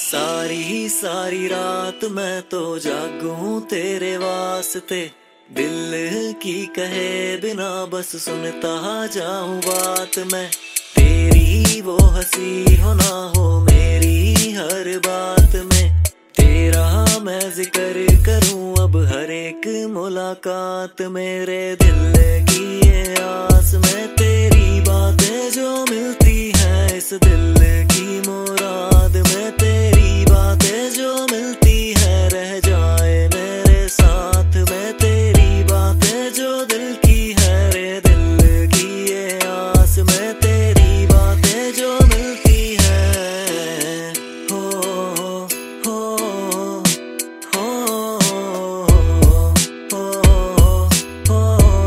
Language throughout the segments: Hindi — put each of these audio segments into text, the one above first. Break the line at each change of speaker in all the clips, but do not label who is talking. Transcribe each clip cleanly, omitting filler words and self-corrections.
सारी सारी रात मैं तो जागूं तेरे वास्ते, दिल की कहे बिना बस सुनता जाऊं बात मैं। तेरी वो हंसी हो ना हो मेरी हर बात में, तेरा मैं जिक्र करूं अब हर एक मुलाकात। मेरे दिल की ये आस में तेरी बातें जो मिलती हैं, इस दिल की मुराद में तेरी बातें जो मिलती हैं, रह जाए मेरे साथ में तेरी बातें जो दिल की है। रे दिल की ये आस में तेरी बातें जो मिलती हैं। हो हो हो हो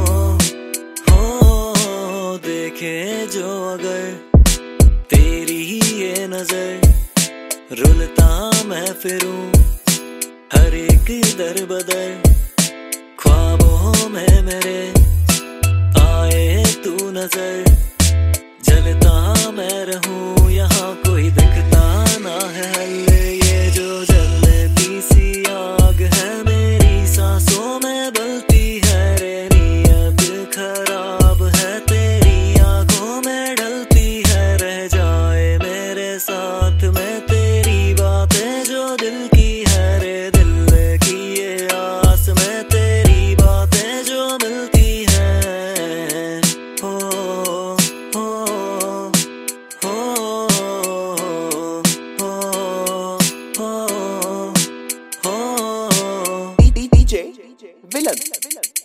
हो देखे जो अगर तेरी ही ये नजर, रुलता मैं फिरूं हर एक दर बदर। ख्वाबों में मेरे आए तू नजर, जलता मैं रहूं यहाँ कोई दिखता ना है हल। ये जो जलती सी आग है मेरी सांसों में बलती है, रे नीयत खराब है तेरी आंखों में ढलती है। रह जाए मेरे साथ में तेरी बातें जो दिल की है, रे दिल की ये आस में तेरी बातें जो मिलती हैं। हो हो हो हो हो
DJ Villain.